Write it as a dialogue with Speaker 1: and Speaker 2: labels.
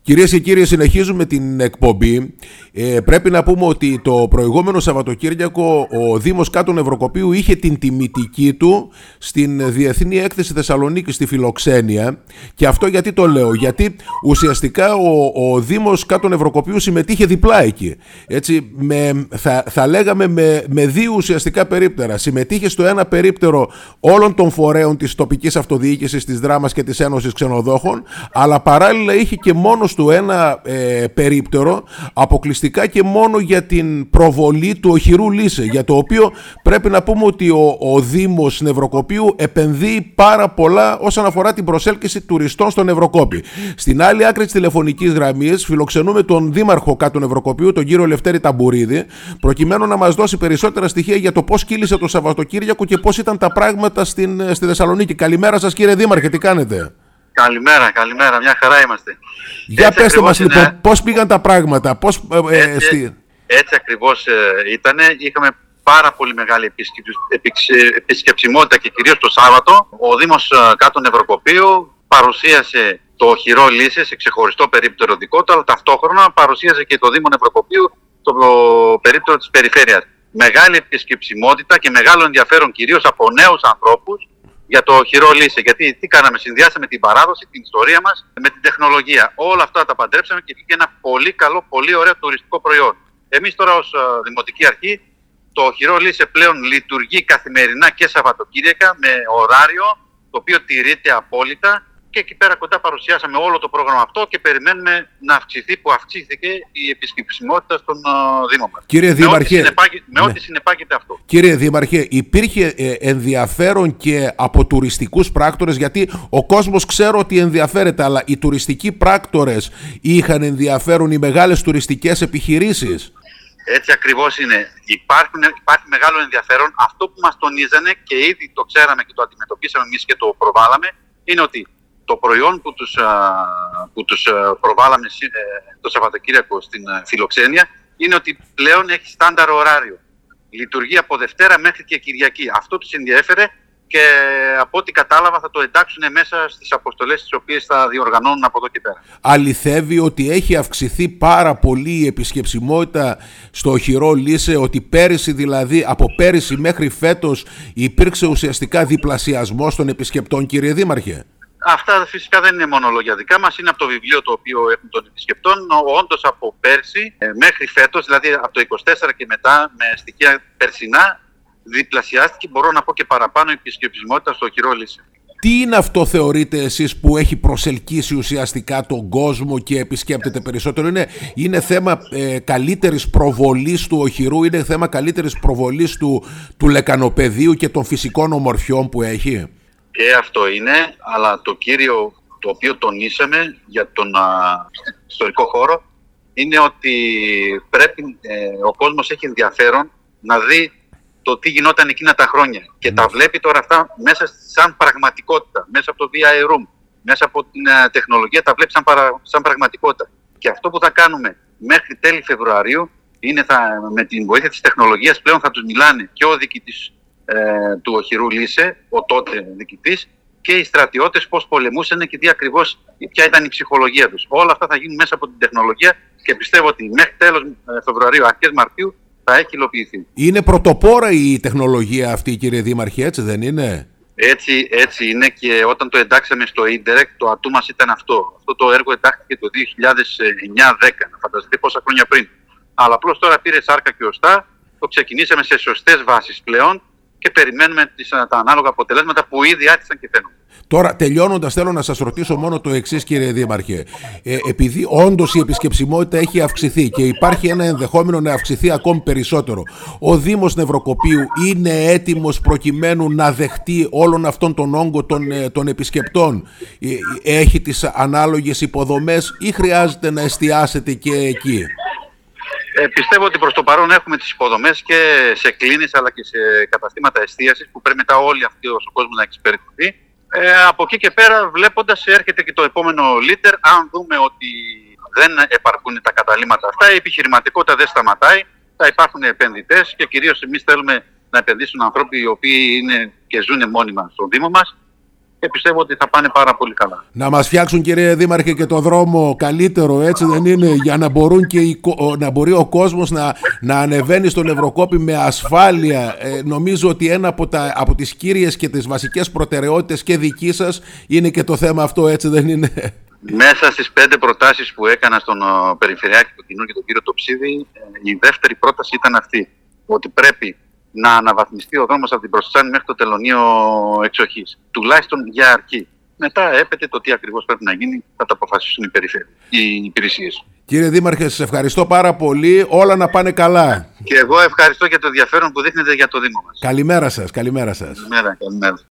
Speaker 1: Κυρίες και κύριοι, συνεχίζουμε την εκπομπή. Πρέπει να πούμε ότι το προηγούμενο Σαββατοκύριακο ο Δήμος Κάτω Νευροκοπείου είχε την τιμητική του στην Διεθνή Έκθεση Θεσσαλονίκη στη Φιλοξένεια. Και αυτό γιατί το λέω? Γιατί ουσιαστικά ο Δήμος Κάτω Νευροκοπείου συμμετείχε διπλά εκεί. Έτσι, θα λέγαμε με δύο ουσιαστικά περίπτερα. Συμμετείχε στο ένα περίπτερο όλων των φορέων της τοπικής αυτοδιοίκησης, της Δράμας και της Ένωσης Ξενοδόχων, αλλά παράλληλα είχε και μόνος του ένα περίπτερο αποκλειστικά και μόνο για την προβολή του οχυρού Λύσε, για το οποίο πρέπει να πούμε ότι ο Δήμος Νευροκοπείου επενδύει πάρα πολλά όσον αφορά την προσέλκυση τουριστών στο Νευροκόπη. Στην άλλη άκρη της τηλεφωνικής γραμμής φιλοξενούμε τον Δήμαρχο Κάτω Νευροκοπείου, τον κύριο Λευτέρη Ταμπουρίδη, προκειμένου να μας δώσει περισσότερα στοιχεία για το πώς κύλησε το Σαββατοκύριακο και πώς ήταν τα πράγματα στη Θεσσαλονίκη. Καλημέρα σας, κύριε Δήμαρχε, τι κάνετε?
Speaker 2: Καλημέρα, μια χαρά είμαστε.
Speaker 1: Για πέστε μας λοιπόν, πώς πήγαν τα πράγματα,
Speaker 2: Έτσι ακριβώς ήτανε. Είχαμε πάρα πολύ μεγάλη επισκεψιμότητα και κυρίως το Σάββατο. Ο Δήμος Κάτω Νευροκοπείου παρουσίασε το οχυρό Λύσε σε ξεχωριστό περίπτερο δικό του, αλλά ταυτόχρονα παρουσίασε και το Δήμο Νευροκοπείου το περίπτερο της περιφέρειας. Μεγάλη επισκεψιμότητα και μεγάλο ενδιαφέρον κυρίως από νέους ανθρώπους για το οχυρό Λύσε. Γιατί τι κάναμε? Συνδυάσαμε την παράδοση, την ιστορία μας με την τεχνολογία. Όλα αυτά τα παντρέψαμε και βγήκε ένα πολύ καλό, πολύ ωραίο τουριστικό προϊόν. Εμείς τώρα ως Δημοτική Αρχή, το οχυρό Λύσε πλέον λειτουργεί καθημερινά και Σαββατοκύριακα με ωράριο το οποίο τηρείται απόλυτα. Και εκεί πέρα κοντά παρουσιάσαμε όλο το πρόγραμμα αυτό και περιμένουμε να αυξηθεί, που αυξήθηκε η επισκεψιμότητα στον Δήμο μας.
Speaker 1: Κύριε Δήμαρχε,
Speaker 2: με ό,τι συνεπάγεται αυτό.
Speaker 1: Κύριε Δήμαρχε, υπήρχε ενδιαφέρον και από τουριστικούς πράκτορες? Γιατί ο κόσμος ξέρω ότι ενδιαφέρεται, αλλά οι τουριστικοί πράκτορες είχαν ενδιαφέρον, οι μεγάλες τουριστικές επιχειρήσεις?
Speaker 2: Έτσι ακριβώς είναι. Υπάρχει μεγάλο ενδιαφέρον. Αυτό που μας τονίζανε και ήδη το ξέραμε και το αντιμετωπίσαμε εμείς και το προβάλαμε, είναι ότι το προϊόν που τους προβάλαμε το Σαββατοκύριακο στην Φιλοξένεια είναι ότι πλέον έχει στάνταρ ωράριο. Λειτουργεί από Δευτέρα μέχρι και Κυριακή. Αυτό τους ενδιέφερε και από ό,τι κατάλαβα θα το εντάξουν μέσα στις αποστολές τις οποίες θα διοργανώνουν από εδώ και πέρα.
Speaker 1: Αληθεύει ότι έχει αυξηθεί πάρα πολύ η επισκεψιμότητα στο οχυρό Λύσε, ότι πέρυσι, δηλαδή από πέρυσι μέχρι φέτος, υπήρξε ουσιαστικά διπλασιασμός των επισκεπτών, κύριε Δήμαρχε?
Speaker 2: Αυτά φυσικά δεν είναι μόνο λόγια δικά μας, είναι από το βιβλίο το οποίο έχουν των επισκεπτών. Όντως από πέρσι μέχρι φέτος, δηλαδή από το 24 και μετά, με στοιχεία περσινά, διπλασιάστηκε, μπορώ να πω και παραπάνω, η επισκεψιμότητα στο οχυρό Λύσε.
Speaker 1: Τι είναι αυτό, θεωρείτε εσείς, που έχει προσελκύσει ουσιαστικά τον κόσμο και επισκέπτεται περισσότερο? Είναι θέμα καλύτερης προβολής του οχυρού, είναι θέμα καλύτερης προβολής του λεκανοπεδίου και των φυσικών ομορφιών που έχει?
Speaker 2: Και αυτό είναι, αλλά το κύριο το οποίο τονίσαμε για τον ιστορικό χώρο είναι ότι πρέπει ο κόσμος έχει ενδιαφέρον να δει το τι γινόταν εκείνα τα χρόνια και τα βλέπει τώρα αυτά μέσα σαν πραγματικότητα, μέσα από το VI Room, μέσα από την τεχνολογία τα βλέπει σαν πραγματικότητα. Και αυτό που θα κάνουμε μέχρι τέλη Φεβρουαρίου είναι με την βοήθεια της τεχνολογίας πλέον θα τους μιλάνε και ο διοικητής του οχυρού Λύσε, ο τότε διοικητής, και οι στρατιώτες πώς πολεμούσαν και ποια ήταν η ψυχολογία τους. Όλα αυτά θα γίνουν μέσα από την τεχνολογία και πιστεύω ότι μέχρι τέλος Φεβρουαρίου, αρχές Μαρτίου θα έχει υλοποιηθεί. Είναι
Speaker 1: πρωτοπόρα η τεχνολογία αυτή, κύριε Δήμαρχε, έτσι δεν είναι?
Speaker 2: Έτσι είναι, και όταν το εντάξαμε στο Ίντερεκ, το ατού μας ήταν αυτό. Αυτό το έργο εντάχθηκε το 2009-10, να φανταστείτε πόσα χρόνια πριν. Αλλά απλώς τώρα πήρε σάρκα και οστά, το ξεκινήσαμε σε σωστές βάσεις πλέον και περιμένουμε τα ανάλογα αποτελέσματα που ήδη άρχισαν και φαίνονται.
Speaker 1: Τώρα, τελειώνοντας, θέλω να σας ρωτήσω μόνο το εξής, κύριε Δήμαρχε. Επειδή όντως η επισκεψιμότητα έχει αυξηθεί και υπάρχει ένα ενδεχόμενο να αυξηθεί ακόμη περισσότερο, ο Δήμος Νευροκοπείου είναι έτοιμος προκειμένου να δεχτεί όλον αυτόν τον όγκο των επισκεπτών? Έχει τις ανάλογες υποδομές ή χρειάζεται να εστιάσετε και εκεί?
Speaker 2: Πιστεύω ότι προς το παρόν έχουμε τις υποδομές και σε κλίνες αλλά και σε καταστήματα εστίασης που πρέπει μετά όλοι αυτοί ο κόσμος να εξυπηρετηθεί. Από εκεί και πέρα, βλέποντας, έρχεται και το επόμενο leader. Αν δούμε ότι δεν επαρκούν τα καταλήμματα αυτά, η επιχειρηματικότητα δεν σταματάει, θα υπάρχουν επενδυτές και κυρίως εμείς θέλουμε να επενδύσουν ανθρώποι οι οποίοι είναι και ζουν μόνιμα στον Δήμο μας και πιστεύω ότι θα πάνε πάρα πολύ καλά.
Speaker 1: Να μας φτιάξουν, κύριε Δήμαρχε, και το δρόμο καλύτερο, έτσι δεν είναι, για να μπορούν να μπορεί ο κόσμος να ανεβαίνει στον Ευρωκόπη με ασφάλεια. Νομίζω ότι ένα από τις κύριες και τις βασικές προτεραιότητες και δική σας είναι και το θέμα αυτό, έτσι δεν είναι?
Speaker 2: Μέσα στις 5 προτάσεις που έκανα στον Περιφερειάρχη του Κοινού και τον κύριο Τοψίδη, η δεύτερη πρόταση ήταν αυτή, ότι πρέπει να αναβαθμιστεί ο δρόμος από την Προστιτσάνη μέχρι το τελωνείο εξοχής, τουλάχιστον για αρχή. Μετά έπεται το τι ακριβώς πρέπει να γίνει, θα το αποφασίσουν οι υπηρεσίες.
Speaker 1: Κύριε Δήμαρχε, σας ευχαριστώ πάρα πολύ. Όλα να πάνε καλά.
Speaker 2: Και εγώ ευχαριστώ για το ενδιαφέρον που δείχνετε για το Δήμο μας.
Speaker 1: Καλημέρα σας. Καλημέρα σας.
Speaker 2: Καλημέρα.